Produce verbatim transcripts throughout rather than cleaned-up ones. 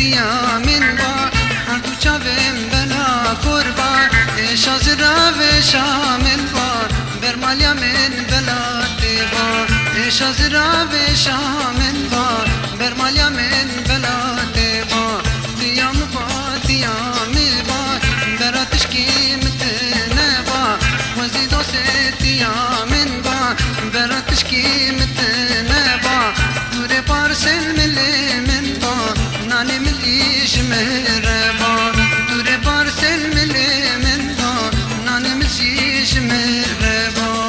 دیا من با هر تو چاوم بلا قربان شازرا و شامل با برمالیا من بلا دیوا شازرا و شامل با برمالیا من بلا دیوا دیام با دیام با براتش کی متنه با وزی دوست دیام با براتش کی متنه با دور پارسل ملی من با نانی ملیش مهربا دور پارسل ملی من با نانی ملیش مهربا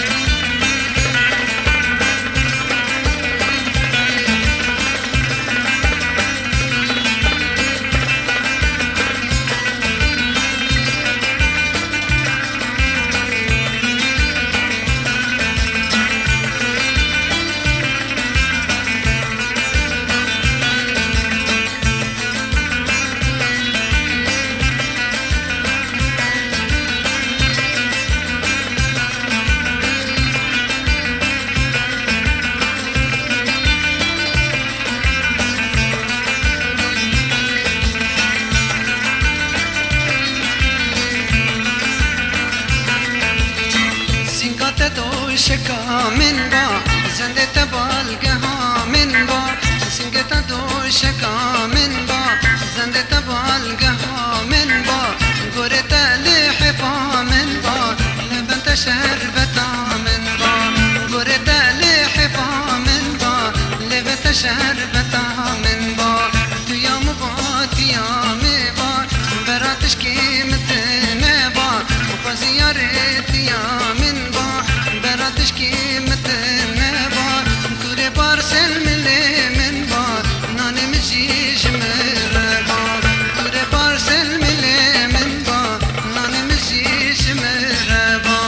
شکا من با زنده تبالگها من با سنگتا دو شکا من با زنده تبالگها من با گوره تلی حفا من با لبنت شربتا من با گوره تلی حفا من با لبنت شربتا من با تیام با تیام با براتش کیمتنه با وزیاره تیام با براتش کیمتنه با دور پارسل ملی من با نانی مجیش مربا دور پارسل ملی من با نانی مجیش مربا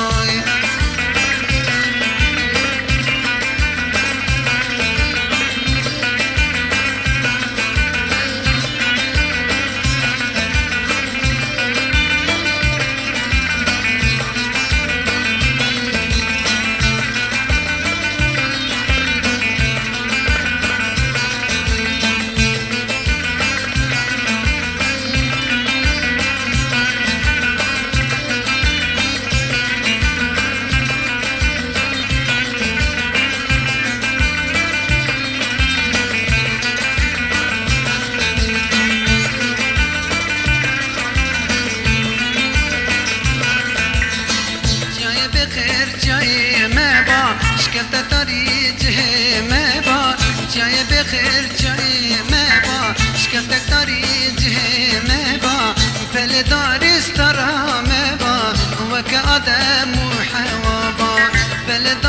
شکلت تاری جه مبا جای بخیر جای مبا شکلت تاری جه مبا پل دارست را مبا وک آدم و حوا با پل